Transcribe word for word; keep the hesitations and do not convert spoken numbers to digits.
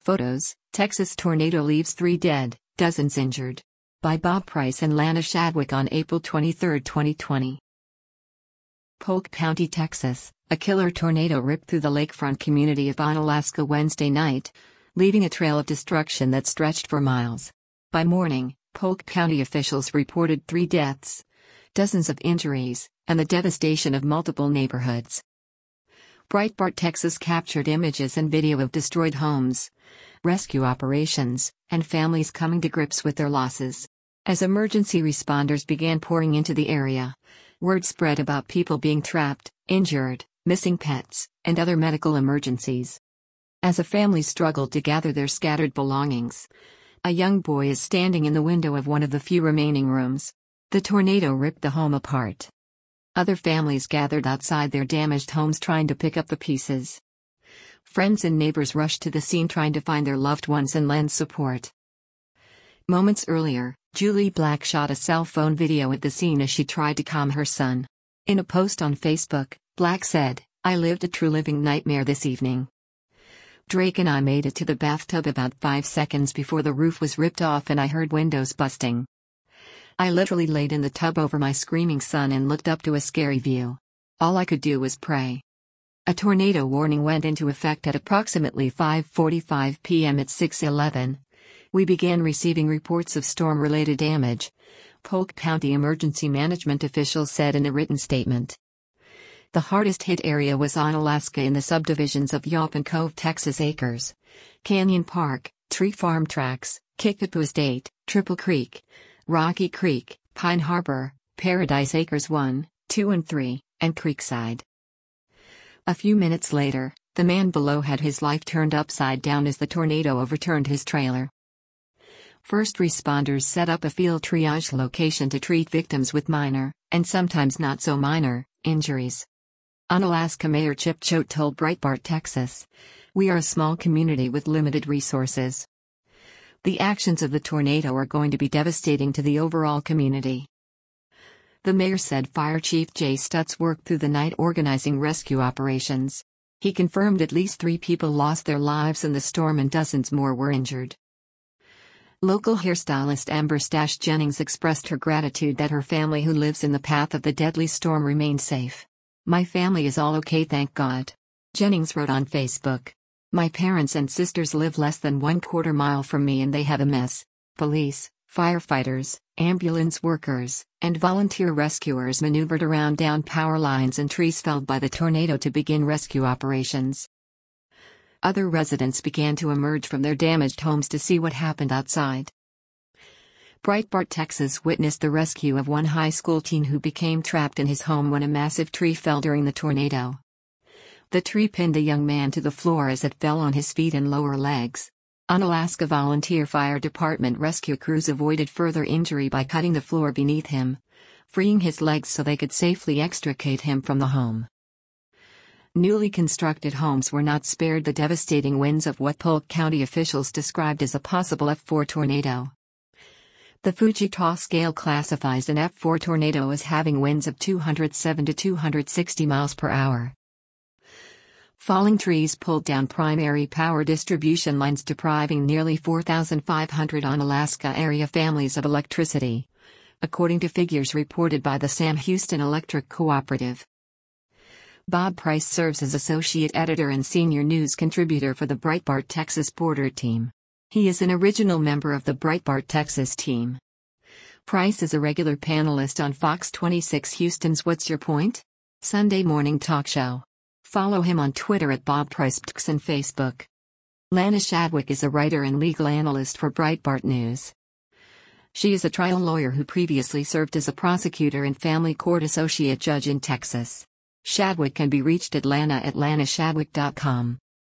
Photos: Texas tornado leaves three dead, dozens injured. By Bob Price and Lana Shadwick on April twenty-third, twenty twenty. Polk County, Texas. A killer tornado ripped through the lakefront community of Onalaska Wednesday night, leaving a trail of destruction that stretched for miles. By morning, Polk County officials reported three deaths, dozens of injuries, and the devastation of multiple neighborhoods. Breitbart Texas captured images and video of destroyed homes, rescue operations, and families coming to grips with their losses. As emergency responders began pouring into the area, word spread about people being trapped, injured, missing pets, and other medical emergencies. As a family struggled to gather their scattered belongings, a young boy is standing in the window of one of the few remaining rooms. The tornado ripped the home apart. Other families gathered outside their damaged homes trying to pick up the pieces. Friends and neighbors rushed to the scene trying to find their loved ones and lend support. Moments earlier, Julie Black shot a cell phone video at the scene as she tried to calm her son. In a post on Facebook, Black said, "I lived a true living nightmare this evening. Drake and I made it to the bathtub about five seconds before the roof was ripped off and I heard windows busting. I literally laid in the tub over my screaming son and looked up to a scary view. All I could do was pray." A tornado warning went into effect at approximately five forty-five p m at six eleven. "We began receiving reports of storm-related damage," Polk County emergency management officials said in a written statement. The hardest-hit area was Onalaska in the subdivisions of Yawpan Cove, Texas Acres, Canyon Park, Tree Farm Tracks, Kickapoo Estate, Triple Creek, Rocky Creek, Pine Harbor, Paradise Acres one, two and three, and Creekside. A few minutes later, the man below had his life turned upside down as the tornado overturned his trailer. First responders set up a field triage location to treat victims with minor, and sometimes not so minor, injuries. Onalaska Mayor Chip Choate told Breitbart Texas, "We are a small community with limited resources. The actions of the tornado are going to be devastating to the overall community." The mayor said Fire Chief Jay Stutz worked through the night organizing rescue operations. He confirmed at least three people lost their lives in the storm and dozens more were injured. Local hairstylist Amber Stash Jennings expressed her gratitude that her family who lives in the path of the deadly storm remained safe. "My family is all okay, thank God," Jennings wrote on Facebook. "My parents and sisters live less than one quarter mile from me and they have a mess. Police, firefighters, ambulance workers, and volunteer rescuers maneuvered around down power lines and trees felled by the tornado to begin rescue operations." Other residents began to emerge from their damaged homes to see what happened outside. Breitbart Texas witnessed the rescue of one high school teen who became trapped in his home when a massive tree fell during the tornado. The tree pinned a young man to the floor as it fell on his feet and lower legs. Onalaska Volunteer Fire Department rescue crews avoided further injury by cutting the floor beneath him, freeing his legs so they could safely extricate him from the home. Newly constructed homes were not spared the devastating winds of what Polk County officials described as a possible F four tornado. The Fujita scale classifies an F four tornado as having winds of two hundred seven to two hundred sixty miles per hour. Falling trees pulled down primary power distribution lines, depriving nearly four thousand five hundred Onalaska area families of electricity, according to figures reported by the Sam Houston Electric Cooperative. Bob Price serves as associate editor and senior news contributor for the Breitbart Texas Border Team. He is an original member of the Breitbart Texas team. Price is a regular panelist on Fox twenty-six Houston's What's Your Point? Sunday morning talk show. Follow him on Twitter at Bob Price and Facebook. Lana Shadwick is a writer and legal analyst for Breitbart News. She is a trial lawyer who previously served as a prosecutor and family court associate judge in Texas. Shadwick can be reached at lana at lana shadwick dot com.